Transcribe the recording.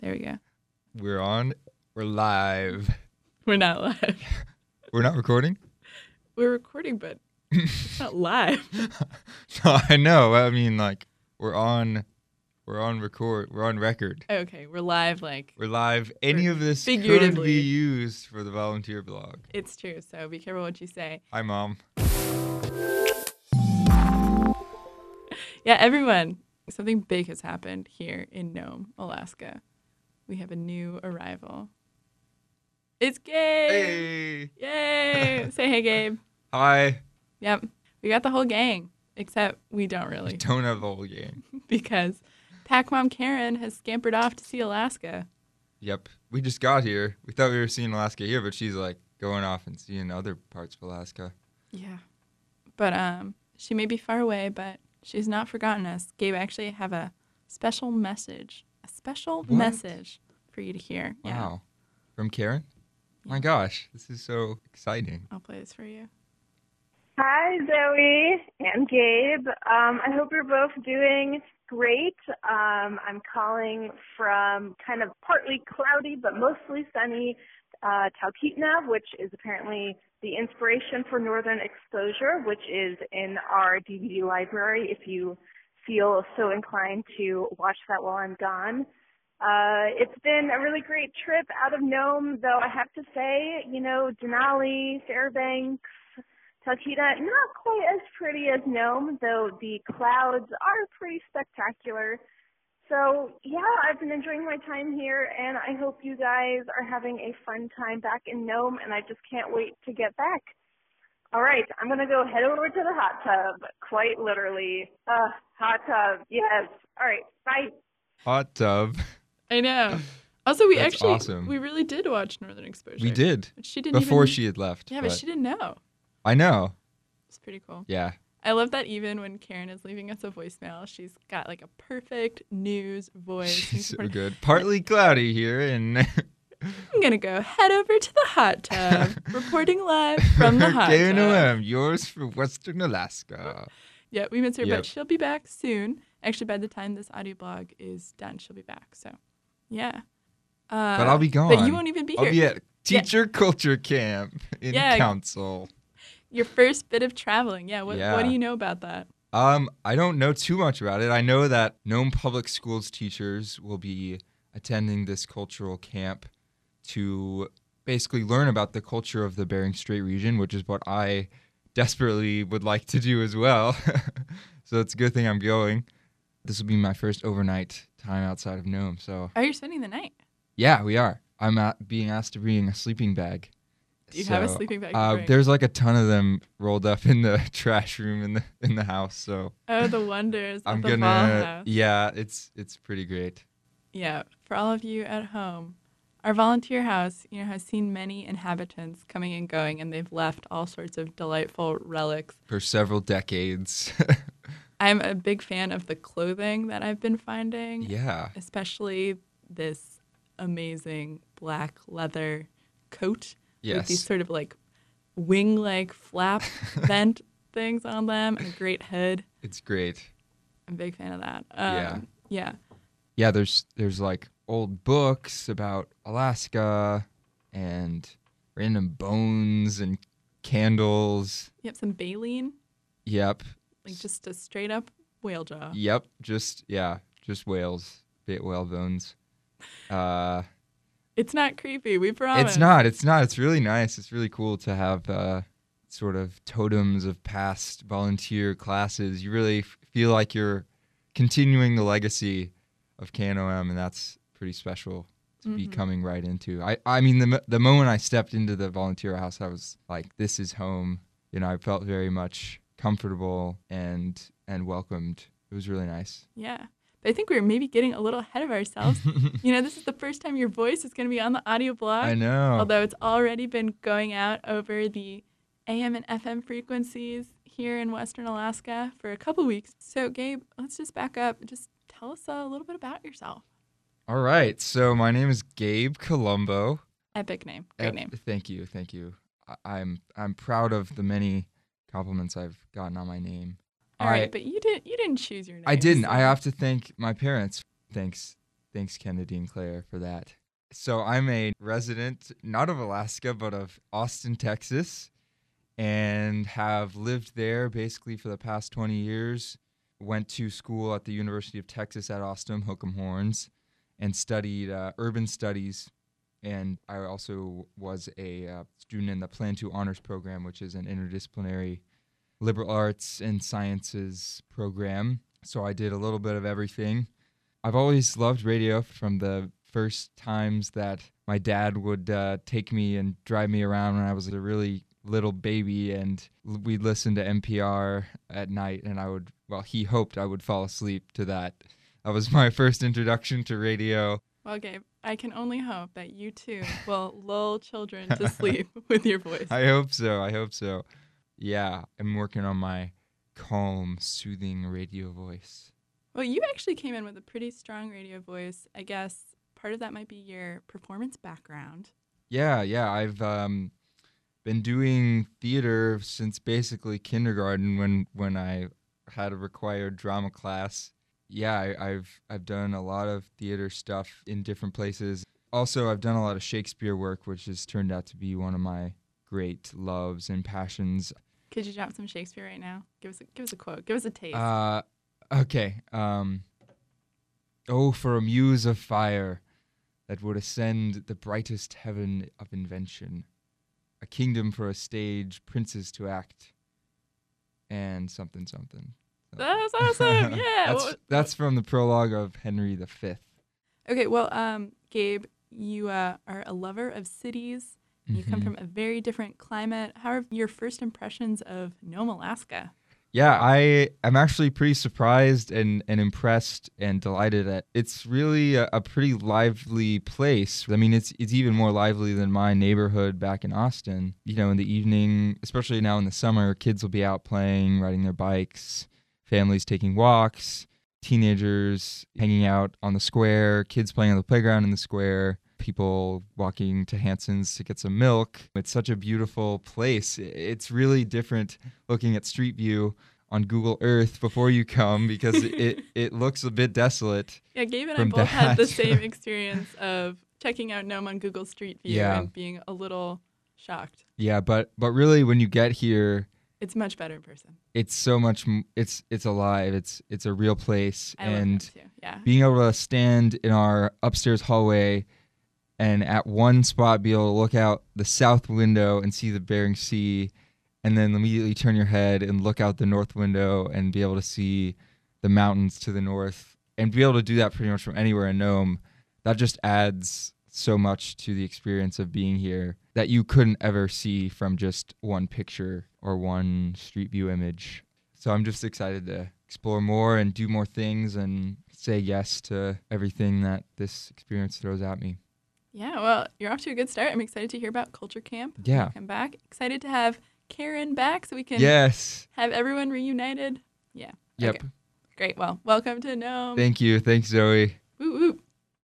There we go. We're on. We're live. We're not live. We're not recording? We're recording, but it's not live. No, I know. I mean, like, we're on record. We're on record. Okay, we're live. We're live. Any of this could figuratively. be used for the volunteer blog. It's true, so be careful what you say. Hi, Mom. Yeah, everyone. Something big has happened here in Nome, Alaska. We have a new arrival. It's Gabe! Hey. Yay! Say hey, Gabe. Hi. Yep. We got the whole gang, except we don't We really, don't have the whole gang. because Pack Mom Karen has scampered off to see Alaska. Yep. We just got here. We thought we were seeing Alaska here, but she's, like, going off and seeing other parts of Alaska. Yeah. But she may be far away, but she's not forgotten us. Gabe, I actually have a special message. A special What? message for you to hear. Yeah. Wow. From Karen? My Yeah. gosh. This is so exciting. I'll play this for you. Hi, Zoe and Gabe. I hope you're both doing great. I'm calling from kind of partly cloudy but mostly sunny Talkeetna, which is apparently the inspiration for Northern Exposure, which is in our DVD library if you feel so inclined to watch that while I'm gone. It's been a really great trip out of Nome, though I have to say, Denali, Fairbanks, Talkeetna, not quite as pretty as Nome, though the clouds are pretty spectacular. So, yeah, I've been enjoying my time here, and I hope you guys are having a fun time back in Nome, and I just can't wait to get back. All right, I'm going to go head over to the hot tub, quite literally. Hot tub, yes. All right, bye. Hot tub. I know. Also, we That's actually, awesome. we really did watch Northern Exposure. We did. But she didn't Before even, she had left. Yeah, but she didn't know. I know. It's pretty cool. Yeah. I love that even when Karen is leaving us a voicemail, she's got like a perfect news voice. She's so good. Partly cloudy here, and I'm going to go head over to the hot tub, reporting live from the hot tub. KNOM, yours for Western Alaska. Yeah, we miss her, Yep. but she'll be back soon. Actually, by the time this audio blog is done, she'll be back. So, yeah. But I'll be gone. But you won't even be I'll here. be at Teacher Culture Camp in Yeah. Council. Your first bit of traveling. Yeah, what Yeah. do you know about that? I don't know too much about it. I know that Nome Public Schools teachers will be attending this cultural camp to basically learn about the culture of the Bering Strait region, which is what I desperately would like to do as well. So it's a good thing I'm going. This will be my first overnight time outside of Nome. So Oh, you're spending the night. yeah, we are. I'm being asked to bring a sleeping bag. Do you have a So, sleeping bag to bring? There's like a ton of them rolled up in the trash room in the house. So Oh, the wonders I'm of the gonna. Ball House. Yeah, it's pretty great. Yeah, for all of you at home, our volunteer house, has seen many inhabitants coming and going, and they've left all sorts of delightful relics. For several decades. I'm a big fan of the clothing that I've been finding, Yeah. especially this amazing black leather coat with these Yes. sort of like wing-like flap vent things on them and a great hood. It's great. I'm a big fan of that. Yeah. Yeah. Yeah. There's like old books about Alaska and random bones and candles. You have some baleen, Yep. like just a straight up whale jaw. Yep. Just whales. Whale bones. It's not creepy, we promise. It's not. It's really nice. It's really cool to have sort of totems of past volunteer classes. You really feel like you're continuing the legacy of KNOM, and that's pretty special to be coming right into. I mean, the moment I stepped into the volunteer house, I was like, this is home. I felt very much comfortable and welcomed. It was really nice. Yeah. But I think we're maybe getting a little ahead of ourselves. This is the first time your voice is going to be on the audio blog. I know. Although it's already been going out over the AM and FM frequencies here in Western Alaska for a couple weeks. So, Gabe, let's just back up. Just tell us a little bit about yourself. All right. So my name is Gabe Colombo. Epic name. Great name. Thank you. I'm proud of the many compliments I've gotten on my name. All right, but you didn't choose your name. I didn't. so- I have to thank my parents. Thanks Thanks, Kennedy and Claire, for that. So I'm a resident, not of Alaska, but of Austin, Texas, and have lived there basically for the past 20 years. Went to school at the University of Texas at Austin, Hook'em Horns, and studied urban studies. And I also was a student in the Plan 2 Honors Program, which is an interdisciplinary liberal arts and sciences program. So I did a little bit of everything. I've always loved radio from the first times that my dad would take me and drive me around when I was a really little baby, and we'd listen to NPR at night, and he hoped I would fall asleep to that. That was my first introduction to radio. Well, Gabe, I can only hope that you too will lull children to sleep with your voice. I hope so. Yeah, I'm working on my calm, soothing radio voice. Well, you actually came in with a pretty strong radio voice. I guess part of that might be your performance background. Yeah, I've been doing theater since basically kindergarten when I had a required drama class. Yeah, I've done a lot of theater stuff in different places. Also, I've done a lot of Shakespeare work, which has turned out to be one of my great loves and passions. Could you drop some Shakespeare right now? Give us a quote. Give us a taste. Okay. Oh, for a muse of fire that would ascend the brightest heaven of invention, a kingdom for a stage, princes to act, and something. That's awesome. Yeah. That's from the prologue of Henry V. Okay, well, Gabe, you are a lover of cities. You come from a very different climate. How are your first impressions of Nome, Alaska? Yeah, I am actually pretty surprised and impressed and delighted at it's really a pretty lively place. I mean, it's even more lively than my neighborhood back in Austin. You know, in the evening, especially now in the summer, kids will be out playing, riding their bikes, families taking walks, teenagers hanging out on the square, kids playing on the playground in the square, people walking to Hanson's to get some milk. It's such a beautiful place. It's really different looking at Street View on Google Earth before you come because it looks a bit desolate. Yeah, Gabe and I both had the same experience of checking out Nome on Google Street View and being a little shocked. Yeah, but really when you get here, it's much better in person. It's so much. It's alive. It's a real place. I love Nome too. Yeah. Being able to stand in our upstairs hallway and at one spot be able to look out the south window and see the Bering Sea, and then immediately turn your head and look out the north window and be able to see the mountains to the north, and be able to do that pretty much from anywhere in Nome, that just adds so much to the experience of being here that you couldn't ever see from just one picture or one Street View image. So I'm just excited to explore more and do more things and say yes to everything that this experience throws at me. Yeah, well, you're off to a good start. I'm excited to hear about Culture Camp. Yeah. Come back. Excited to have Karen back so we can have everyone reunited. Yeah. Yep. Okay. Great. Well, welcome to Nome. Thank you. Thanks, Zoe. Woo woo.